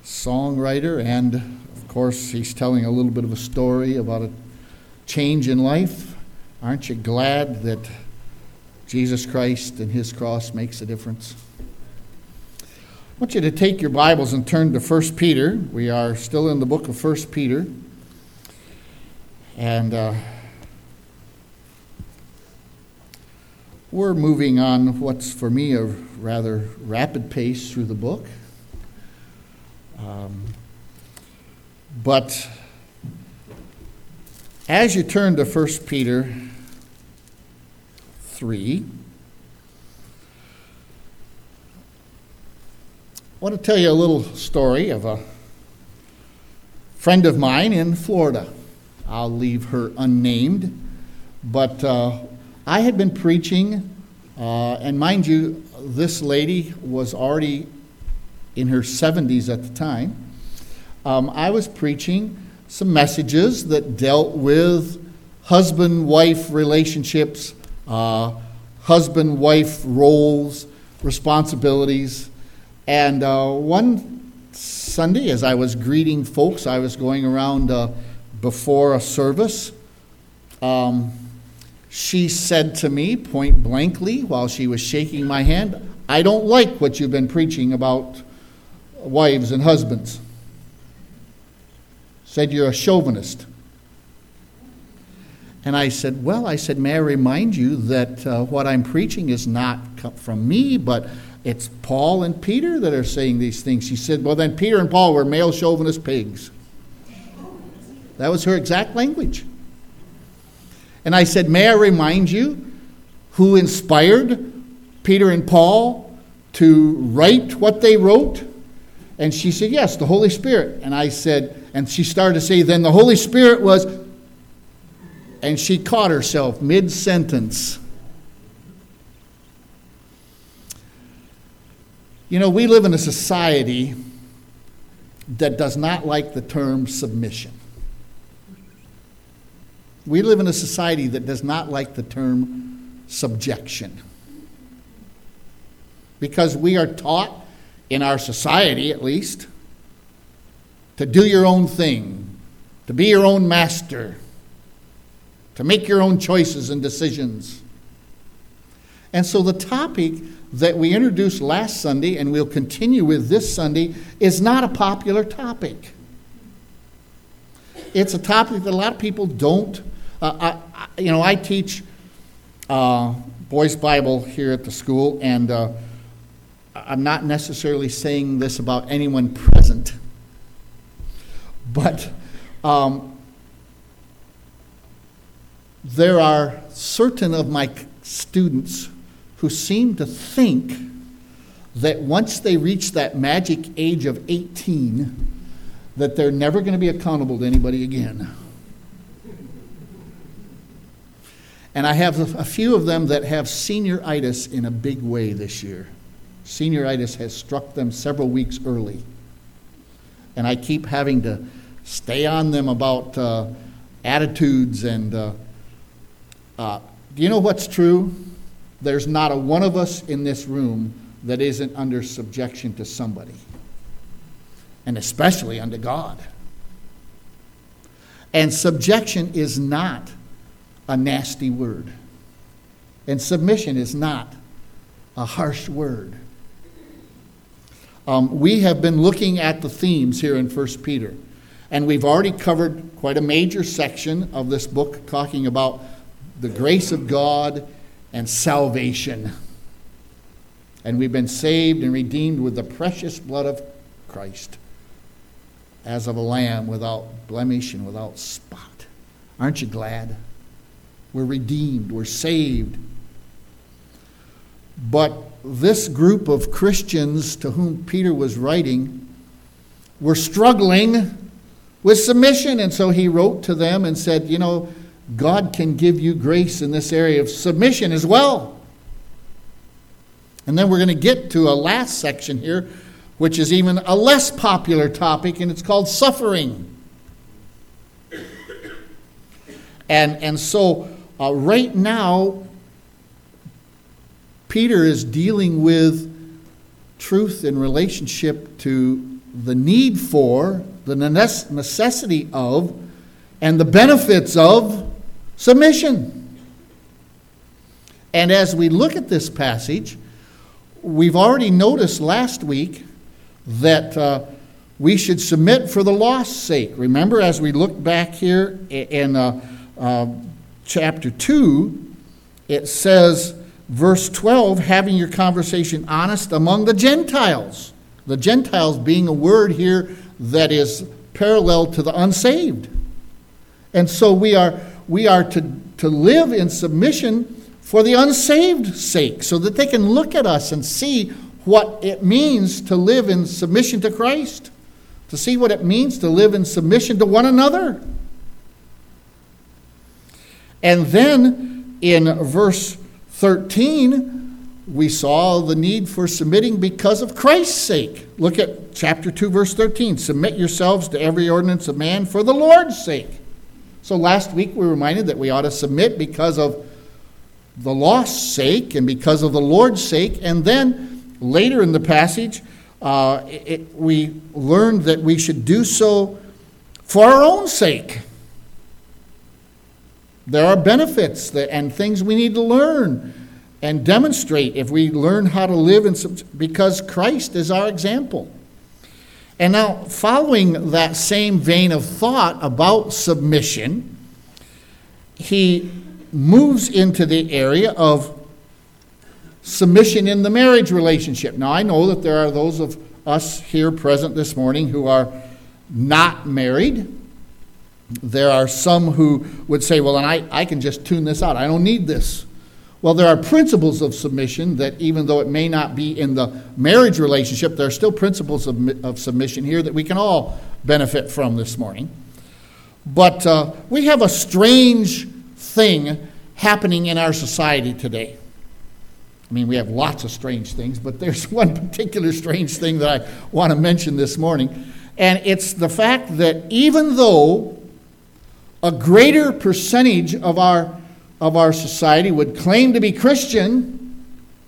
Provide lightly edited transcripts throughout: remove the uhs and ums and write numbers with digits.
songwriter, and of course he's telling a little bit of a story about a change in life. Aren't you glad that Jesus Christ and his cross makes a difference? I want you to take your Bibles and turn to 1 Peter. We are still in the book of 1 Peter. And we're moving on what's for me a rather rapid pace through the book. But as you turn to 1 Peter 3, I want to tell you a little story of a friend of mine in Florida. I'll leave her unnamed, but I had been preaching, and mind you, this lady was already in her 70s at the time. I was preaching some messages that dealt with husband-wife relationships, husband-wife roles, responsibilities. And one Sunday, as I was greeting folks, I was going around before a service. She said to me point blankly while she was shaking my hand, "I don't like what you've been preaching about wives and husbands." Said, "You're a chauvinist." And I said, may I remind you that what I'm preaching is not from me, but it's Paul and Peter that are saying these things. She said, well, then Peter and Paul were male chauvinist pigs. That was her exact language. And I said, may I remind you who inspired Peter and Paul to write what they wrote? And she said, yes, the Holy Spirit. And I said, and she started to say, then the Holy Spirit was, and she caught herself mid-sentence. You know, we live in a society that does not like the term submission. We live in a society that does not like the term subjection. Because we are taught, in our society at least, to do your own thing, to be your own master, to make your own choices and decisions. And so the topic that we introduced last Sunday, and we'll continue with this Sunday, is not a popular topic. It's a topic that a lot of people don't. I teach boys' Bible here at the school, and I'm not necessarily saying this about anyone present, but there are certain of my students who seem to think that once they reach that magic age of 18, that they're never going to be accountable to anybody again. And I have a few of them that have senioritis in a big way this year. Senioritis has struck them several weeks early. And I keep having to stay on them about attitudes and do you know what's true? There's not a one of us in this room that isn't under subjection to somebody, and especially unto God. And subjection is not a nasty word, and submission is not a harsh word. We have been looking at the themes here in 1 Peter, and we've already covered quite a major section of this book talking about the grace of God and salvation. And we've been saved and redeemed with the precious blood of Christ, as of a lamb without blemish and without spot. Aren't you glad? We're redeemed, we're saved. But this group of Christians to whom Peter was writing were struggling with submission, and so he wrote to them and said, you know, God can give you grace in this area of submission as well. And then we're going to get to a last section here, which is even a less popular topic, and it's called suffering. And so right now, Peter is dealing with truth in relationship to the need for, the necessity of, and the benefits of submission. And as we look at this passage, we've already noticed last week that we should submit for the lost's sake. Remember, as we look back here in chapter 2, it says, verse 12, having your conversation honest among the Gentiles. The Gentiles being a word here that is parallel to the unsaved. And so we are to live in submission for the unsaved sake, so that they can look at us and see what it means to live in submission to Christ, to see what it means to live in submission to one another. And then in verse 13, we saw the need for submitting because of Christ's sake. Look at chapter 2, verse 13. Submit yourselves to every ordinance of man for the Lord's sake. So last week we were reminded that we ought to submit because of the lost's sake and because of the Lord's sake. And then later in the passage, we learned that we should do so for our own sake. There are benefits and things we need to learn and demonstrate if we learn how to live because Christ is our example. And now, following that same vein of thought about submission, he moves into the area of submission in the marriage relationship. Now, I know that there are those of us here present this morning who are not married. There are some who would say, well, and I can just tune this out. I don't need this. Well, there are principles of submission that even though it may not be in the marriage relationship, there are still principles of submission here that we can all benefit from this morning. But we have a strange thing happening in our society today. I mean, we have lots of strange things, but there's one particular strange thing that I want to mention this morning. And it's the fact that even though a greater percentage of our society would claim to be Christian,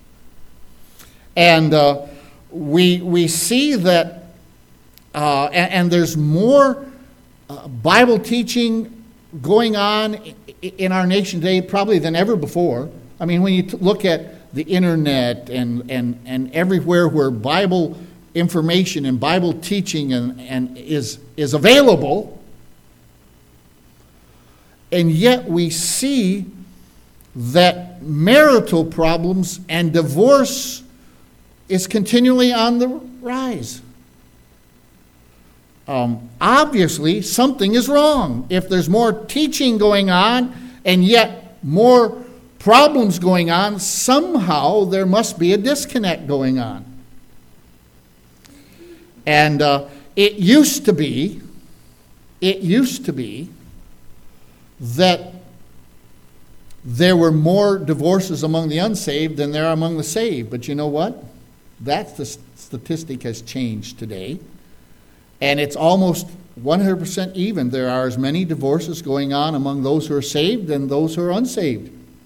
and we see that, and there's more Bible teaching going on in our nation today probably than ever before. I mean, when you look at the internet and everywhere where Bible information and Bible teaching and is available, and yet we see that marital problems and divorce is continually on the rise. Obviously, something is wrong. If there's more teaching going on and yet more problems going on, somehow there must be a disconnect going on. And it used to be that there were more divorces among the unsaved than there are among the saved. But you know what? That statistic has changed today. And it's almost 100% even. There are as many divorces going on among those who are saved than those who are unsaved.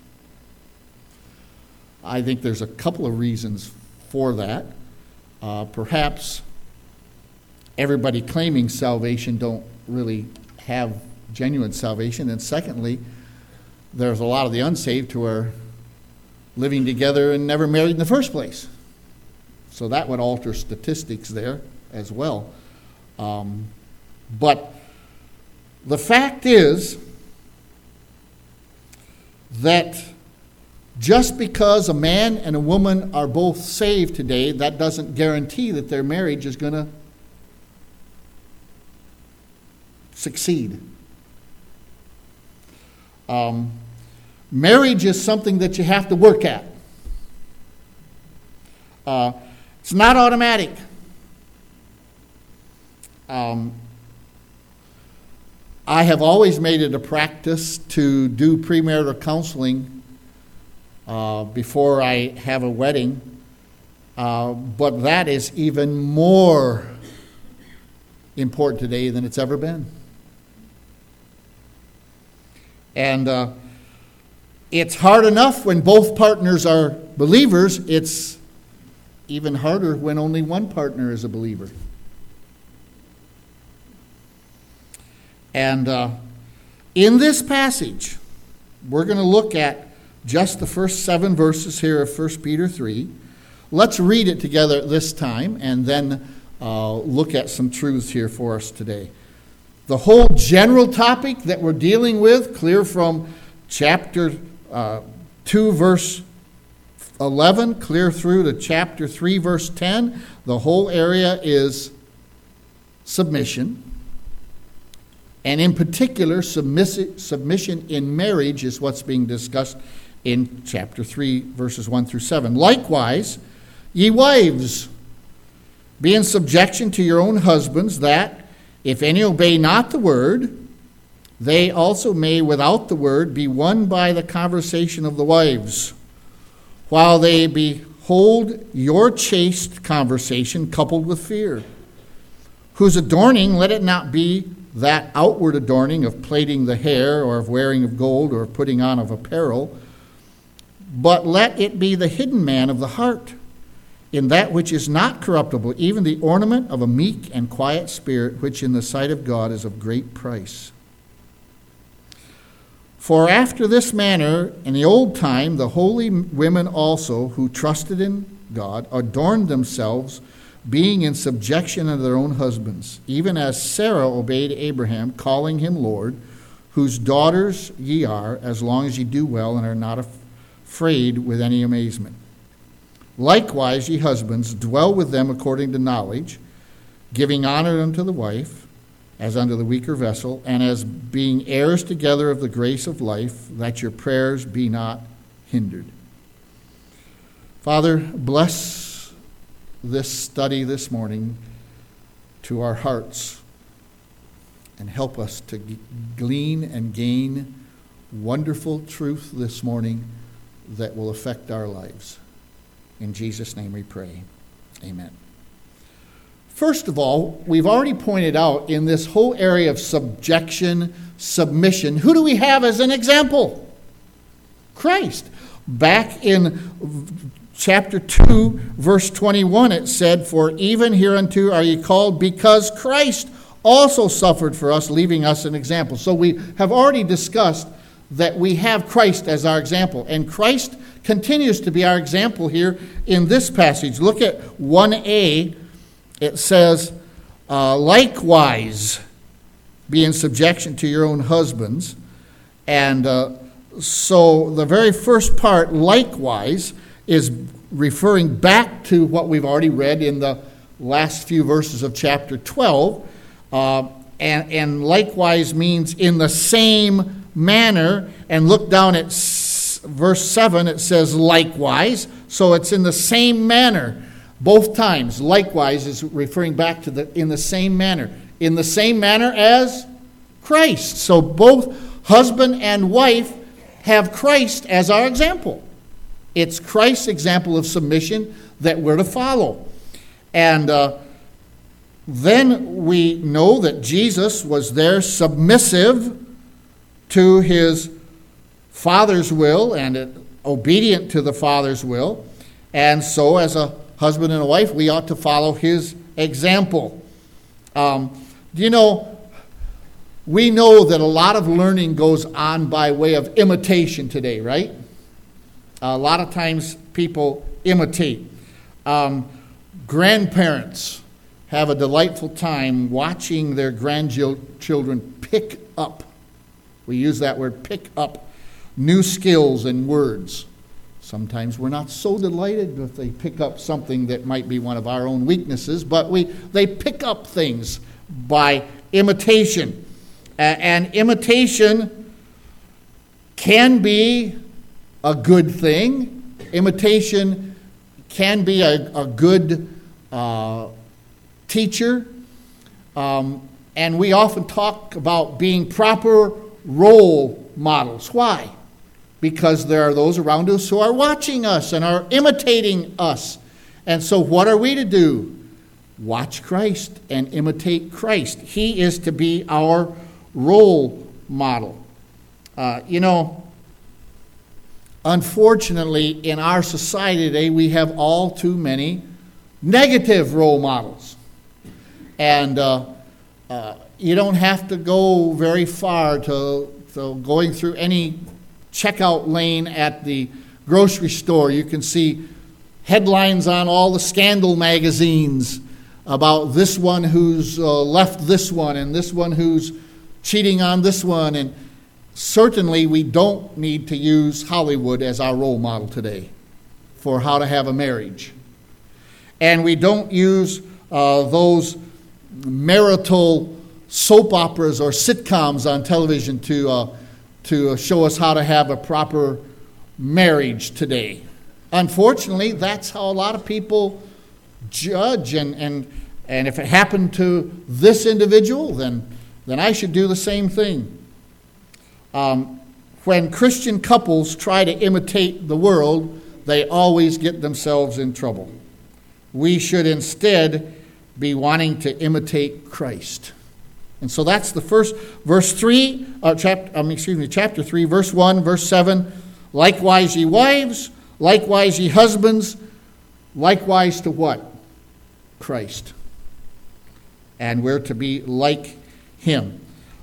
I think there's a couple of reasons for that. Perhaps everybody claiming salvation don't really have genuine salvation. And secondly, there's a lot of the unsaved who are living together and never married in the first place. So that would alter statistics there as well. But the fact is that just because a man and a woman are both saved today, that doesn't guarantee that their marriage is going to succeed. Marriage is something that you have to work at. It's not automatic. I have always made it a practice to do premarital counseling before I have a wedding, but that is even more important today than it's ever been. And it's hard enough when both partners are believers. It's even harder when only one partner is a believer. And in this passage, we're going to look at just the first 7 verses here of 1 Peter 3. Let's read it together at this time and then look at some truths here for us today. The whole general topic that we're dealing with, clear from chapter 2, verse 11, clear through to chapter 3, verse 10, the whole area is submission. And in particular, submission in marriage is what's being discussed in chapter 3, verses 1 through 7. Likewise, ye wives, be in subjection to your own husbands, that, if any obey not the word, they also may without the word be won by the conversation of the wives, while they behold your chaste conversation coupled with fear, whose adorning let it not be that outward adorning of plaiting the hair, or of wearing of gold, or of putting on of apparel, but let it be the hidden man of the heart, in that which is not corruptible, even the ornament of a meek and quiet spirit, which in the sight of God is of great price. For after this manner, in the old time, the holy women also, who trusted in God, adorned themselves, being in subjection unto their own husbands, even as Sarah obeyed Abraham, calling him Lord, whose daughters ye are, as long as ye do well and are not afraid with any amazement. Likewise, ye husbands, dwell with them according to knowledge, giving honor unto the wife, as unto the weaker vessel, and as being heirs together of the grace of life, that your prayers be not hindered. Father, bless this study this morning to our hearts, and help us to glean and gain wonderful truth this morning that will affect our lives. In Jesus' name we pray. Amen. First of all, we've already pointed out in this whole area of subjection, submission, who do we have as an example? Christ. Back in chapter 2, verse 21, it said, For even hereunto are ye called, because Christ also suffered for us, leaving us an example. So we have already discussed that we have Christ as our example. And Christ continues to be our example here in this passage. Look at 1a. It says, likewise, be in subjection to your own husbands. And so the very first part, likewise, is referring back to what we've already read in the last few verses of chapter 12. And likewise means in the same manner. And look down at verse 7, it says likewise. So it's in the same manner. Both times, likewise is referring back to in the same manner. In the same manner as Christ. So both husband and wife have Christ as our example. It's Christ's example of submission that we're to follow. And then we know that Jesus was there submissive to his Father's will and obedient to the Father's will. And so as a husband and a wife, we ought to follow his example. We know that a lot of learning goes on by way of imitation today, right? A lot of times people imitate. Grandparents have a delightful time watching their grandchildren pick up. We use that word, pick up new skills and words. Sometimes we're not so delighted if they pick up something that might be one of our own weaknesses, but they pick up things by imitation. And imitation can be a good thing. Imitation can be a good teacher. And we often talk about being proper role models. Why? Because there are those around us who are watching us and are imitating us. And so what are we to do? Watch Christ and imitate Christ. He is to be our role model. Unfortunately, in our society today, we have all too many negative role models. And You don't have to go very far to going through any checkout lane at the grocery store. You can see headlines on all the scandal magazines about this one who's left this one and this one who's cheating on this one. And certainly we don't need to use Hollywood as our role model today for how to have a marriage. And we don't use those marital soap operas or sitcoms on television to show us how to have a proper marriage today. Unfortunately, that's how a lot of people judge, and if it happened to this individual, then I should do the same thing. When Christian couples try to imitate the world, they always get themselves in trouble. We should instead be wanting to imitate Christ. And so that's the first, chapter 3, verse 1, verse 7. Likewise, ye wives, likewise, ye husbands, likewise to what? Christ. And we're to be like him.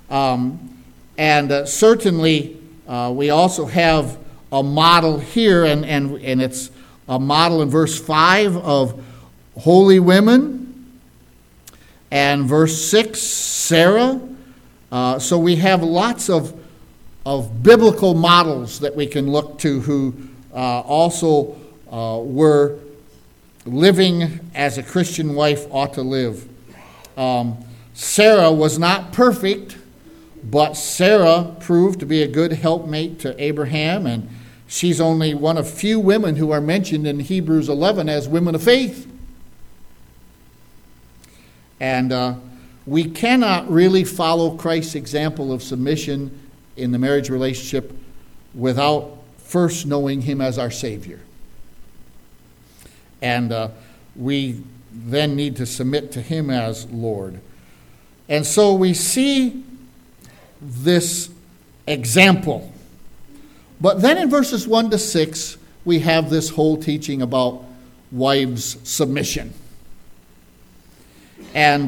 Certainly, we also have a model here, and it's a model in verse 5 of holy women. And verse 6, Sarah. So we have lots of biblical models that we can look to who also were living as a Christian wife ought to live. Sarah was not perfect, but Sarah proved to be a good helpmate to Abraham, and she's only one of few women who are mentioned in Hebrews 11 as women of faith. And we cannot really follow Christ's example of submission in the marriage relationship without first knowing him as our Savior. And we then need to submit to him as Lord. And so we see this example. But then in verses 1 to 6, we have this whole teaching about wives' submission. And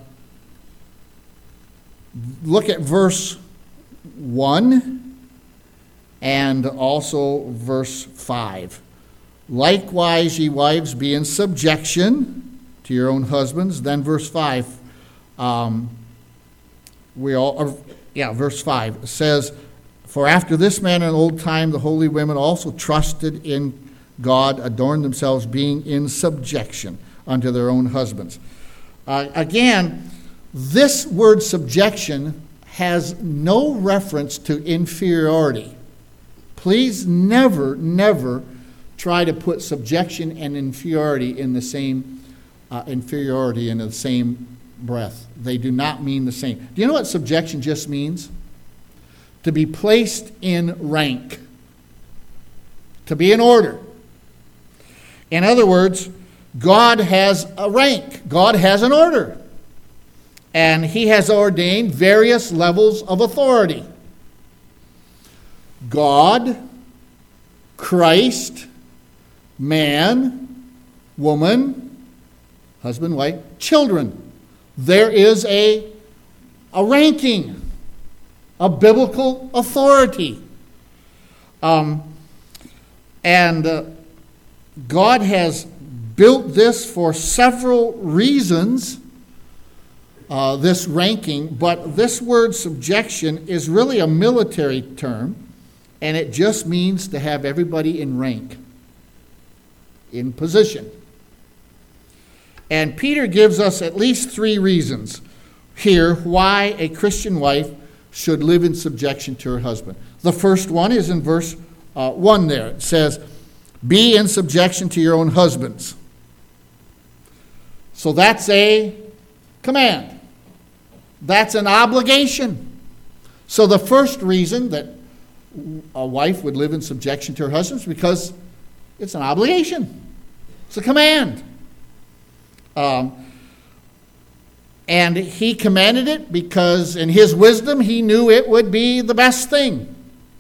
look at verse 1 and also verse 5. Likewise, ye wives, be in subjection to your own husbands. Then verse 5, verse 5 says, for after this manner in old time the holy women also trusted in God, adorned themselves, being in subjection unto their own husbands. Again, this word subjection has no reference to inferiority. Please never try to put subjection and inferiority in the same breath. They do not mean the same. Do you know what subjection just means? To be placed in rank. To be in order. In other words, God has a rank. God has an order. And he has ordained various levels of authority. God, Christ, man, woman, husband, wife, children. There is a ranking, a biblical authority. And God has built this for several reasons, this ranking, but this word subjection is really a military term, and it just means to have everybody in rank, in position. And Peter gives us at least 3 reasons here why a Christian wife should live in subjection to her husband. The first one is in verse 1 there. It says, be in subjection to your own husbands. So that's a command. That's an obligation. So the first reason that a wife would live in subjection to her husband is because it's an obligation. It's a command. And he commanded it because in his wisdom he knew it would be the best thing.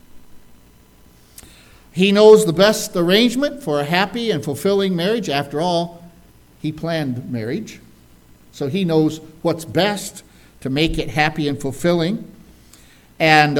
He knows the best arrangement for a happy and fulfilling marriage. After all, he planned marriage. So he knows what's best to make it happy and fulfilling. And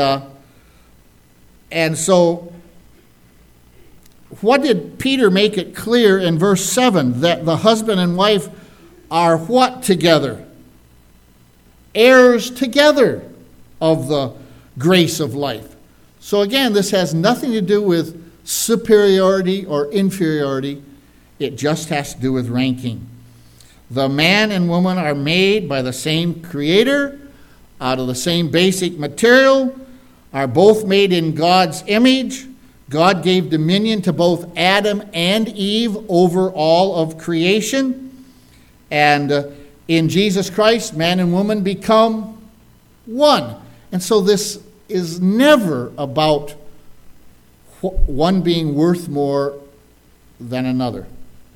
so what did Peter make it clear in verse 7? That the husband and wife are what together? Heirs together of the grace of life. So again, this has nothing to do with superiority or inferiority. It just has to do with ranking. The man and woman are made by the same Creator, out of the same basic material, are both made in God's image. God gave dominion to both Adam and Eve over all of creation. And in Jesus Christ, man and woman become one. And so this is never about one being worth more than another.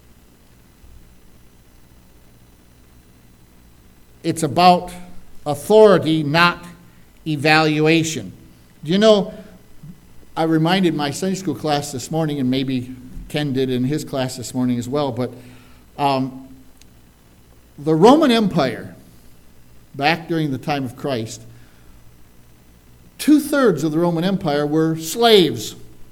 It's about authority, not evaluation. You know, I reminded my Sunday school class this morning, and maybe Ken did in his class this morning as well, but the Roman Empire, back during the time of Christ, 2/3 of the Roman Empire were slaves.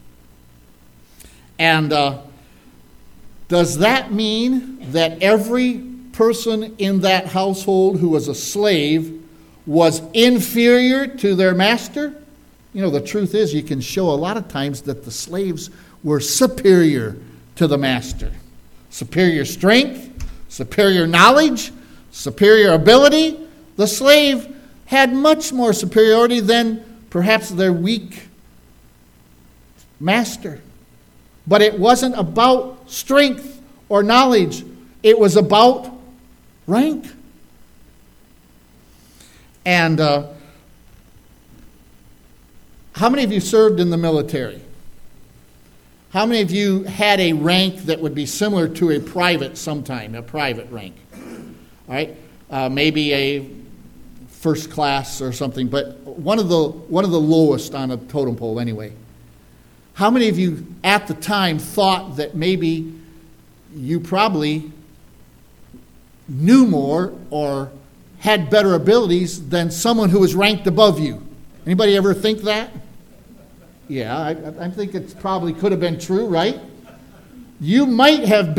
And does that mean that every person in that household who was a slave was inferior to their master? You know, the truth is, you can show a lot of times that the slaves were superior to the master. Superior strength, superior knowledge, superior ability. The slave had much more superiority than perhaps their weak master. But it wasn't about strength or knowledge. It was about rank. And how many of you served in the military? How many of you had a rank that would be similar to a private sometime, a private rank? All right? Maybe a first class or something, but one of the lowest on a totem pole anyway. How many of you at the time thought that maybe you probably knew more or had better abilities than someone who was ranked above you? Anybody ever think that? Yeah, I think it probably could have been true, right? You might have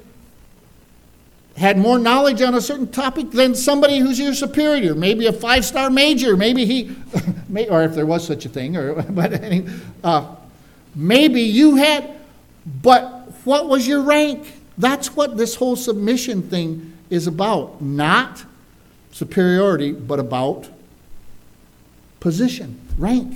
had more knowledge on a certain topic than somebody who's your superior, maybe a 5-star major, maybe he, or if there was such a thing, maybe you had, but what was your rank? That's what this whole submission thing is about. Not superiority, but about position, rank.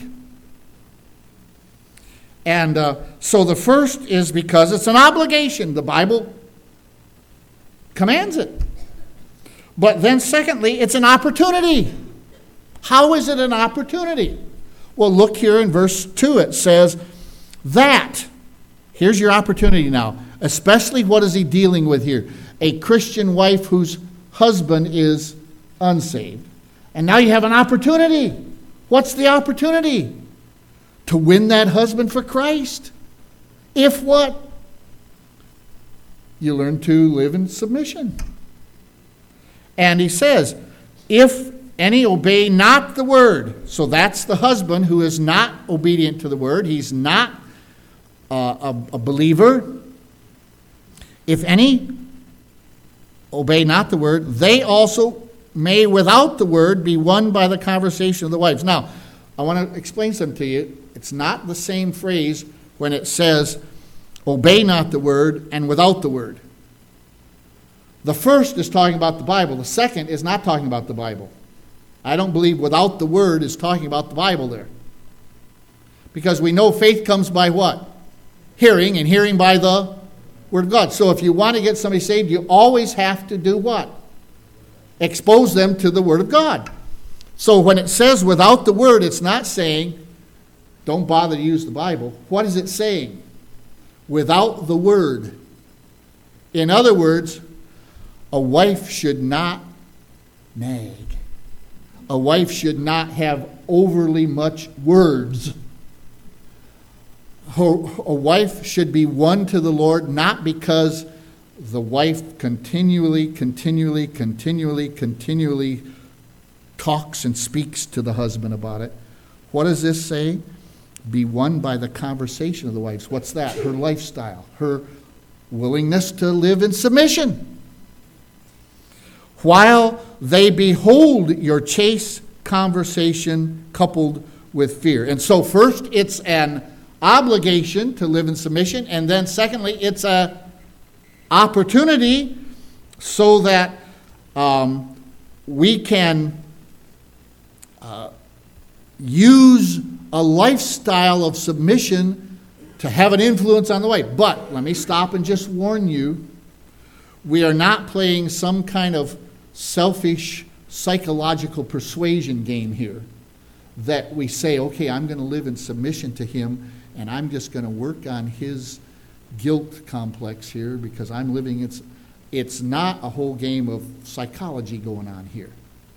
And so the first is because it's an obligation. The Bible commands it. But then secondly, it's an opportunity. How is it an opportunity? Well, look here in verse 2. It says that. Here's your opportunity now. Especially what is he dealing with here? A Christian wife whose husband is unsaved. And now you have an opportunity. What's the opportunity? To win that husband for Christ. If what? You learn to live in submission. And he says, if any obey not the word. So that's the husband who is not obedient to the word. He's not a believer. If any obey not the word, they also may without the word be won by the conversation of the wives. Now, I want to explain something to you. It's not the same phrase when it says, obey not the word and without the word. The first is talking about the Bible. The second is not talking about the Bible. I don't believe without the word is talking about the Bible there. Because we know faith comes by what? Hearing, and hearing by the word of God. So if you want to get somebody saved, you always have to do what? Expose them to the word of God. So when it says without the word, it's not saying don't bother to use the Bible. What is it saying? Without the word. In other words, a wife should not nag. A wife should not have overly much words. A wife should be won to the Lord not because the wife continually talks and speaks to the husband about it. What does this say? Be won by the conversation of the wives. What's that? Her lifestyle, her willingness to live in submission. While they behold your chaste conversation coupled with fear. And so first, it's an obligation to live in submission, and then secondly, it's an opportunity so that we can use a lifestyle of submission to have an influence on the wife. But let me stop and just warn you, we are not playing some kind of selfish psychological persuasion game here, that we say, okay, I'm going to live in submission to him, and I'm just going to work on his guilt complex here because I'm living. It's not a whole game of psychology going on here.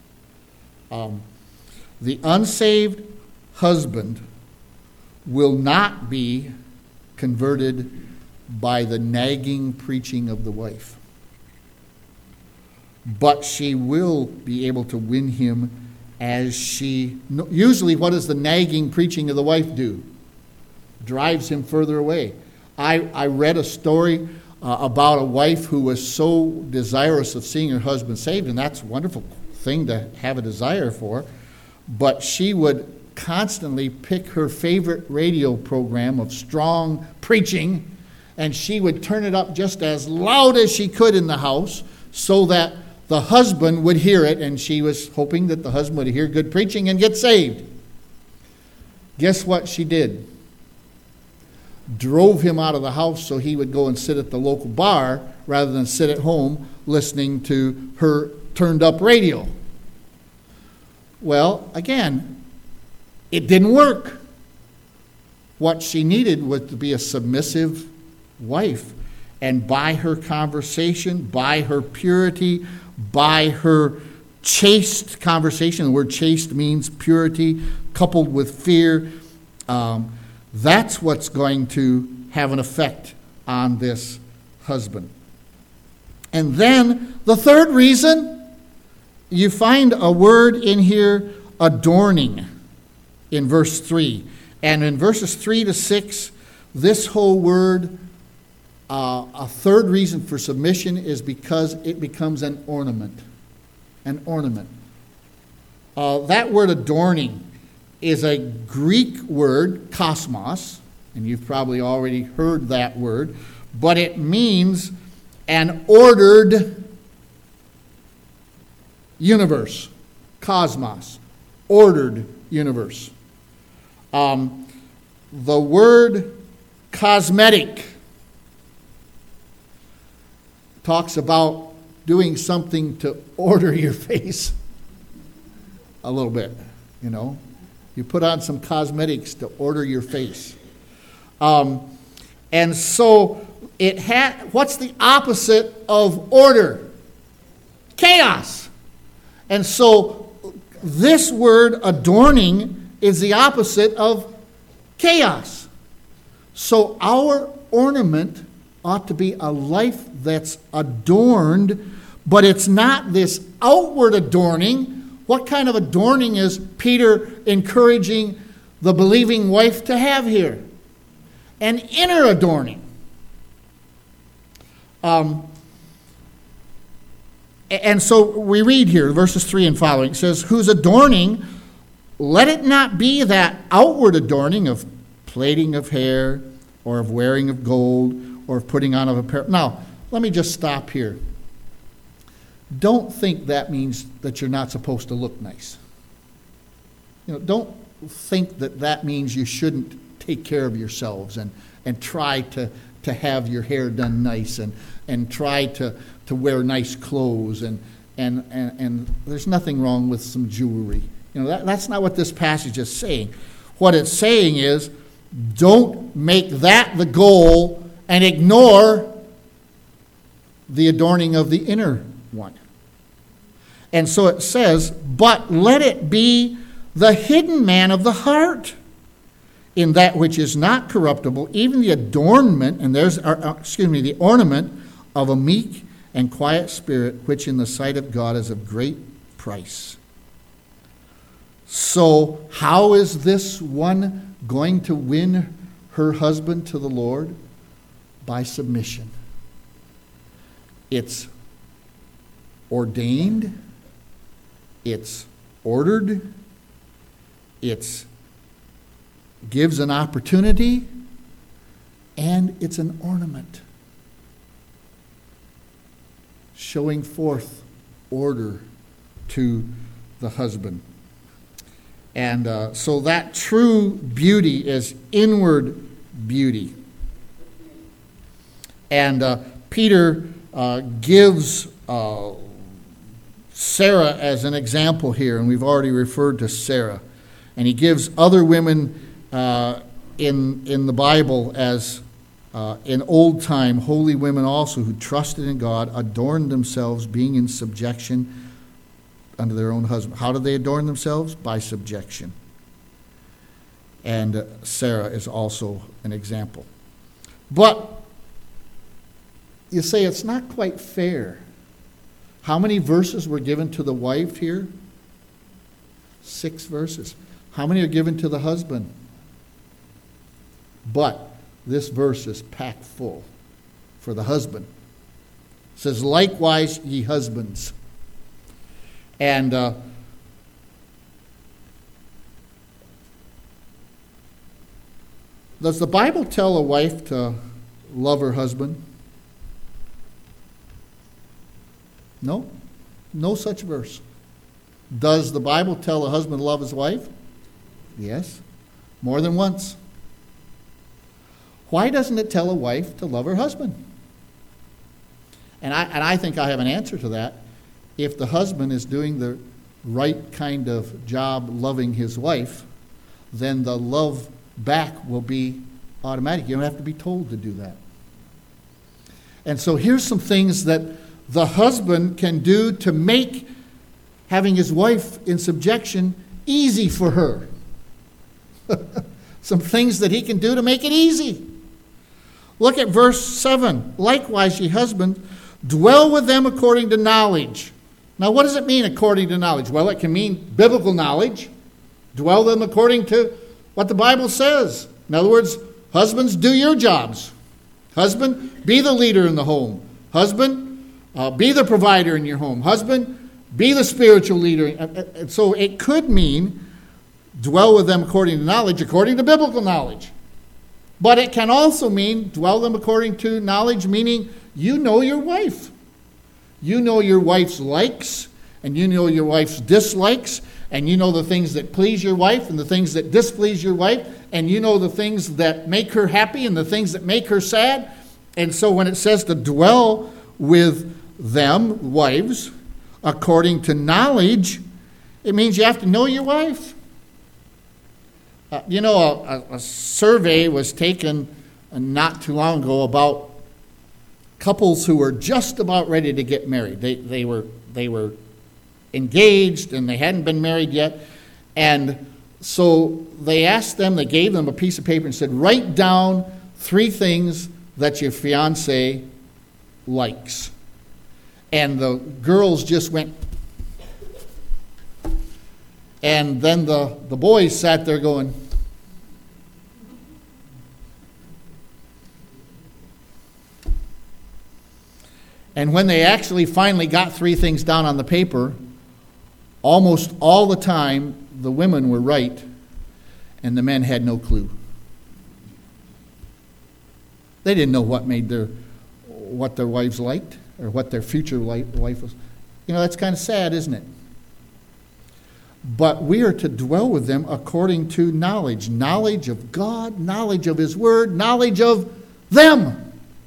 The unsaved husband will not be converted by the nagging preaching of the wife, but she will be able to win him as she... Usually, what does the nagging preaching of the wife do? Drives him further away. I read a story about a wife who was so desirous of seeing her husband saved, and that's a wonderful thing to have a desire for, but she would constantly pick her favorite radio program of strong preaching, and she would turn it up just as loud as she could in the house so that the husband would hear it, and she was hoping that the husband would hear good preaching and get saved. Guess what she did? Drove him out of the house so he would go and sit at the local bar rather than sit at home listening to her turned up radio. Well, again, it didn't work. What she needed was to be a submissive wife. And by her conversation, by her purity, by her chaste conversation, the word chaste means purity coupled with fear, that's what's going to have an effect on this husband. And then the third reason, you find a word in here, adorning, in verse 3. And in verses 3 to 6, this whole word, a third reason for submission is because it becomes an ornament. An ornament. That word adorning is a Greek word, kosmos, and you've probably already heard that word, but it means an ordered universe. Cosmos, ordered universe. The word cosmetic talks about doing something to order your face a little bit, you know. You put on some cosmetics to order your face. And so what's the opposite of order? Chaos. And so this word adorning is the opposite of chaos. So our ornament ought to be a life that's adorned, but it's not this outward adorning. What kind of adorning is Peter encouraging the believing wife to have here? An inner adorning. And so we read here, verses 3 and following, it says, whose adorning, let it not be that outward adorning of plaiting of hair, or of wearing of gold, or of putting on of apparel. Now, let me just stop here. Don't think that means that you're not supposed to look nice. You know, don't think that that means you shouldn't take care of yourselves and try to have your hair done nice and try to wear nice clothes and there's nothing wrong with some jewelry. You know, that's not what this passage is saying. What it's saying is, don't make that the goal and ignore the adorning of the inner one. And so it says, but let it be the hidden man of the heart, in that which is not corruptible, even the adornment, and the ornament of a meek and quiet spirit, which in the sight of God is of great price. So how is this one going to win her husband to the Lord? By submission. It's ordained, it's ordered, it gives an opportunity, and it's an ornament, showing forth order to the husband. And so that true beauty is inward beauty. And Peter gives Sarah as an example here, and we've already referred to Sarah. And he gives other women in the Bible as in old time holy women also who trusted in God, adorned themselves, being in subjection unto their own husband. How do they adorn themselves? By subjection. And Sarah is also an example. But you say it's not quite fair. How many verses were given to the wife here? 6 verses. How many are given to the husband? But this verse is packed full for the husband. It says, likewise, ye husbands. And does the Bible tell a wife to love her husband? No. No such verse. Does the Bible tell a husband to love his wife? Yes. More than once. Why doesn't it tell a wife to love her husband? And I think I have an answer to that. If the husband is doing the right kind of job loving his wife, then the love back will be automatic. You don't have to be told to do that. And so here's some things that the husband can do to make having his wife in subjection easy for her. Some things that he can do to make it easy. Look at verse 7. Likewise, ye husbands, dwell with them according to knowledge. Now, what does it mean according to knowledge? Well, it can mean biblical knowledge. Dwell them according to what the Bible says. In other words, husbands, do your jobs. Husband, be the leader in the home. Husband, be the provider in your home. Husband, be the spiritual leader. And so it could mean dwell with them according to biblical knowledge. But it can also mean dwell them according to knowledge, meaning you know your wife. You know your wife's likes, and you know your wife's dislikes, and you know the things that please your wife and the things that displease your wife, and you know the things that make her happy and the things that make her sad. And so when it says to dwell with them, wives, according to knowledge, it means you have to know your wife. A survey was taken not too long ago about couples who were just about ready to get married. They were engaged and they hadn't been married yet. And so they gave them a piece of paper and said, write down 3 things that your fiancé likes. And the girls just went. And then the boys sat there going, and when they actually finally got 3 things down on the paper, almost all the time the women were right and the men had no clue. They didn't know what their wives liked or what their future wife was. That's kind of sad, isn't it? But we are to dwell with them according to knowledge. Knowledge of God, knowledge of His Word, knowledge of them.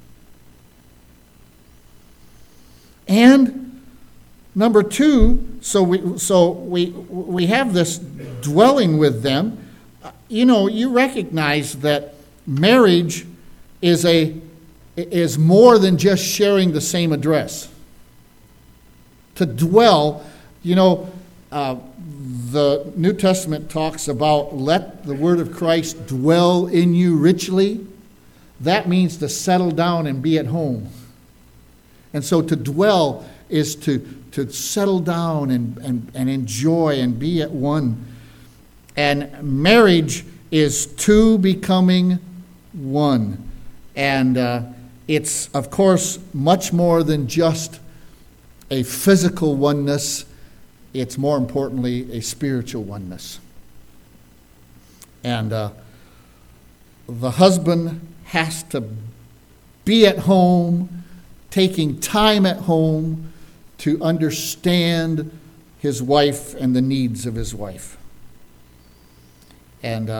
And number 2, so we have this dwelling with them. You recognize that marriage is more than just sharing the same address. To dwell, the New Testament talks about let the word of Christ dwell in you richly. That means to settle down and be at home. And so to dwell is to settle down and enjoy and be at one. And marriage is two becoming one. And it's, of course, much more than just a physical oneness. It's more importantly a spiritual oneness. And the husband has to be at home, taking time at home to understand his wife and the needs of his wife. And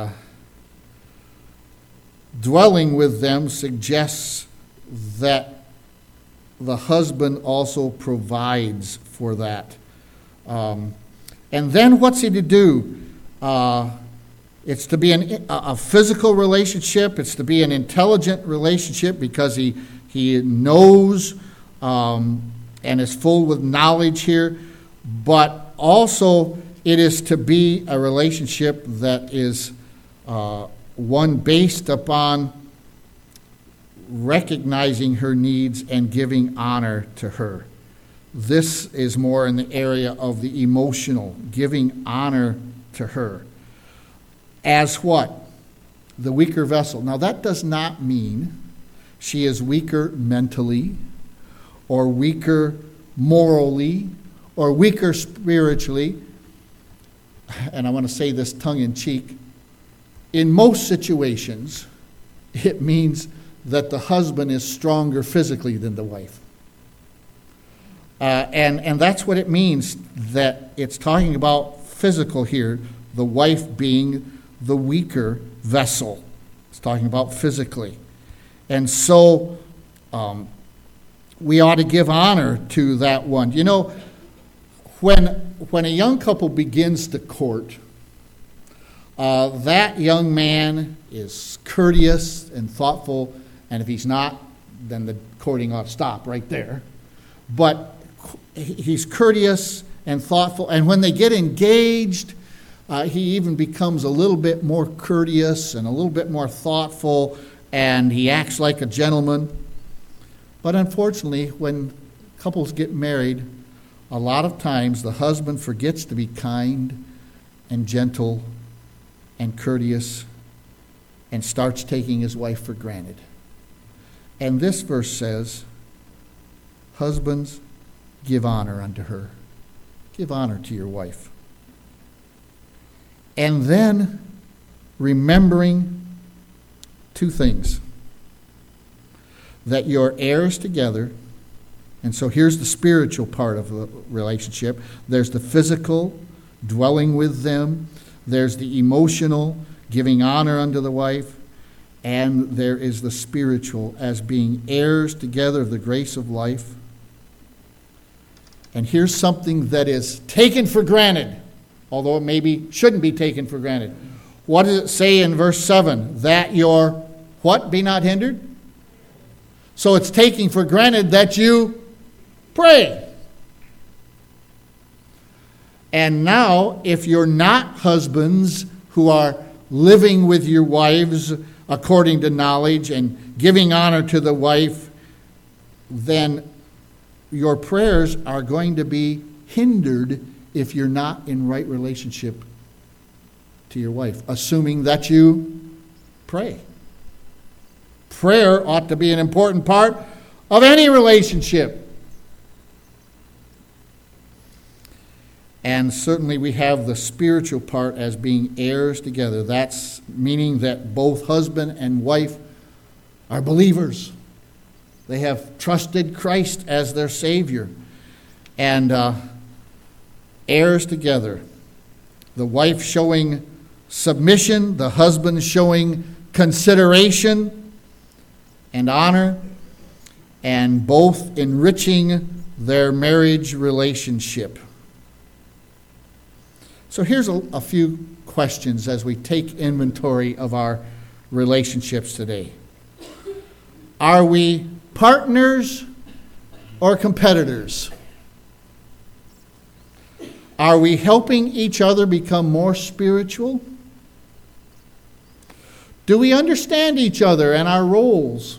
dwelling with them suggests that the husband also provides for that. And then what's he to do? It's to be a physical relationship. It's to be an intelligent relationship because he knows and is full with knowledge here. But also it is to be a relationship that is one based upon recognizing her needs and giving honor to her. This is more in the area of the emotional, giving honor to her. As what? The weaker vessel. Now that does not mean she is weaker mentally or weaker morally or weaker spiritually. And I want to say this tongue-in-cheek. In most situations, it means that the husband is stronger physically than the wife. And that's what it means, that it's talking about physical here, the wife being the weaker vessel. It's talking about physically. And so we ought to give honor to that one. You know, when a young couple begins to court, that young man is courteous and thoughtful, and if he's not, then the courting ought to stop right there. But he's courteous and thoughtful, and when they get engaged, he even becomes a little bit more courteous and a little bit more thoughtful, and he acts like a gentleman. But unfortunately, when couples get married, a lot of times the husband forgets to be kind and gentle and courteous and starts taking his wife for granted. And this verse says, husbands, give honor unto her. Give honor to your wife. And then remembering two things. That you're heirs together. And so here's the spiritual part of the relationship. There's the physical, dwelling with them. There's the emotional, giving honor unto the wife. And there is the spiritual, as being heirs together of the grace of life. And here's something that is taken for granted, although it maybe shouldn't be taken for granted. What does it say in verse 7? That your, what, be not hindered? So it's taking for granted that you pray. And now, if you're not husbands who are living with your wives according to knowledge and giving honor to the wife, then your prayers are going to be hindered if you're not in right relationship to your wife, assuming that you pray. Prayer ought to be an important part of any relationship. And certainly we have the spiritual part as being heirs together. That's meaning that both husband and wife are believers. They have trusted Christ as their Savior. And heirs together. The wife showing submission, the husband showing consideration and honor, and both enriching their marriage relationship. So here's a few questions as we take inventory of our relationships today. Are we partners or competitors? Are we helping each other become more spiritual? Do we understand each other and our roles?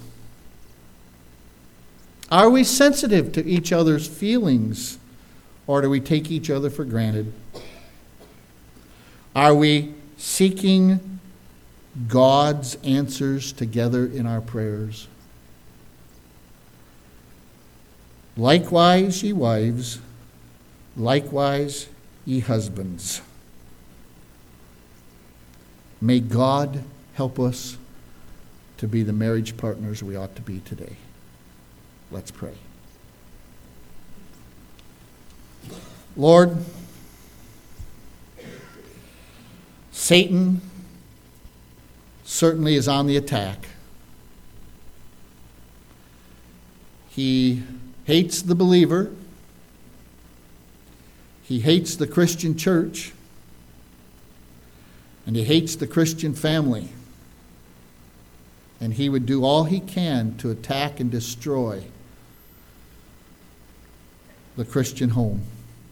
Are we sensitive to each other's feelings, or do we take each other for granted? Are we seeking God's answers together in our prayers. Likewise, ye wives, likewise, ye husbands. May God help us to be the marriage partners we ought to be today. Let's pray. Lord, Satan certainly is on the attack. He hates the believer. He hates the Christian church. And he hates the Christian family. And he would do all he can to attack and destroy the Christian home.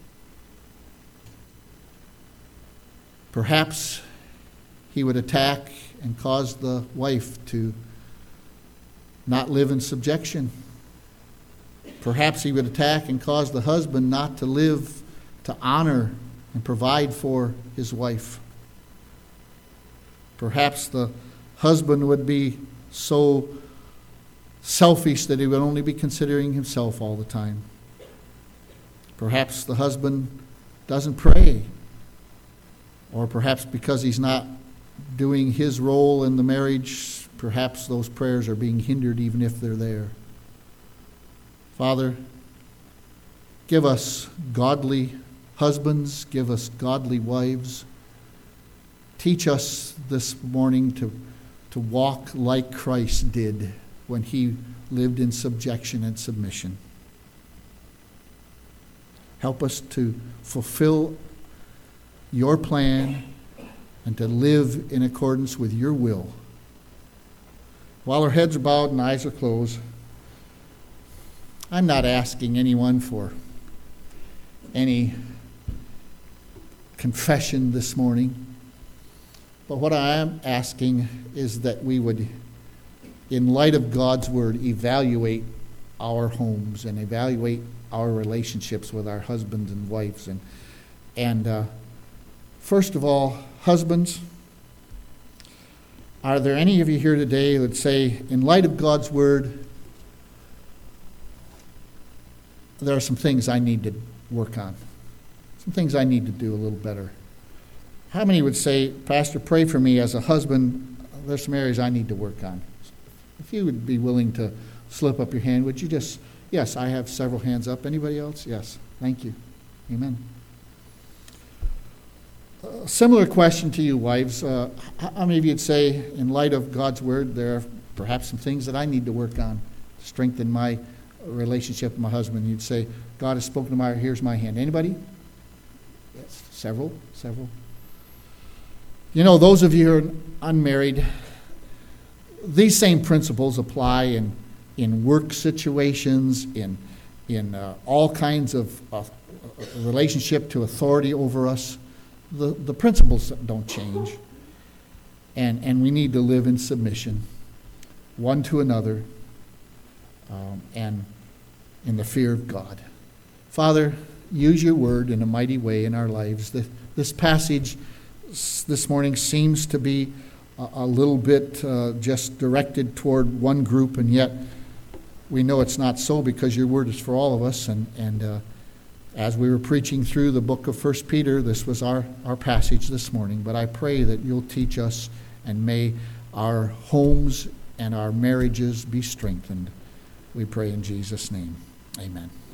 Perhaps he would attack and cause the wife to not live in subjection. Perhaps he would attack and cause the husband not to live to honor and provide for his wife. Perhaps the husband would be so selfish that he would only be considering himself all the time. Perhaps the husband doesn't pray. Or perhaps because he's not doing his role in the marriage, perhaps those prayers are being hindered even if they're there. Father, give us godly husbands, give us godly wives. Teach us this morning to walk like Christ did when he lived in subjection and submission. Help us to fulfill your plan and to live in accordance with your will. While our heads are bowed and eyes are closed, I'm not asking anyone for any confession this morning, but what I am asking is that we would, in light of God's word, evaluate our homes and evaluate our relationships with our husbands and wives. And first of all, husbands, are there any of you here today that say, in light of God's word, there are some things I need to work on, some things I need to do a little better? How many would say, Pastor, pray for me as a husband, there's some areas I need to work on? If you would be willing to slip up your hand, would you just, yes, I have several hands up. Anybody else? Yes, thank you. Amen. A similar question to you, wives. How many of you would say, in light of God's word, there are perhaps some things that I need to work on to strengthen my relationship with my husband? You'd say, God has spoken to my heart, here's my hand. Anybody? Yes, several. You know, those of you who are unmarried, these same principles apply in work situations, in all kinds of relationship to authority over us. The principles don't change. And we need to live in submission, one to another, and in the fear of God. Father, use your word in a mighty way in our lives. This passage this morning seems to be a little bit just directed toward one group, and yet we know it's not so because your word is for all of us. And as we were preaching through the book of 1 Peter, this was our passage this morning. But I pray that you'll teach us, and may our homes and our marriages be strengthened. We pray in Jesus' name. Amen.